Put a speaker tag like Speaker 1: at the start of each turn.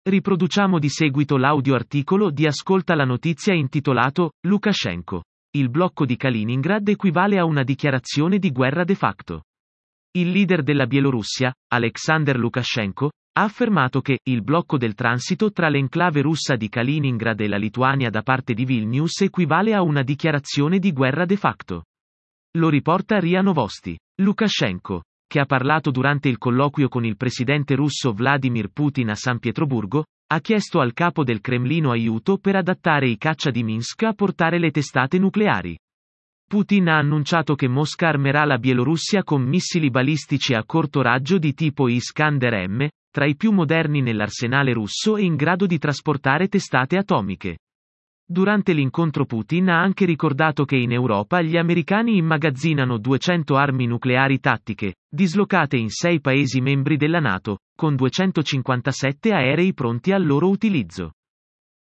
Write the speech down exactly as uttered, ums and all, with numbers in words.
Speaker 1: Riproduciamo di seguito l'audio articolo di Ascolta la notizia intitolato Lukashenko. Il blocco di Kaliningrad equivale a una dichiarazione di guerra de facto. Il leader della Bielorussia, Alexander Lukashenko, ha affermato che il blocco del transito tra l'enclave russa di Kaliningrad e la Lituania da parte di Vilnius equivale a una dichiarazione di guerra de facto. Lo riporta R I A Novosti. Lukashenko, che ha parlato durante il colloquio con il presidente russo Vladimir Putin a San Pietroburgo, ha chiesto al capo del Cremlino aiuto per adattare i caccia di Minsk a portare le testate nucleari. Putin ha annunciato che Mosca armerà la Bielorussia con missili balistici a corto raggio di tipo Iskander M, tra i più moderni nell'arsenale russo e in grado di trasportare testate atomiche. Durante l'incontro Putin ha anche ricordato che in Europa gli americani immagazzinano duecento armi nucleari tattiche, dislocate in sei paesi membri della NATO, con duecentocinquantasette aerei pronti al loro utilizzo.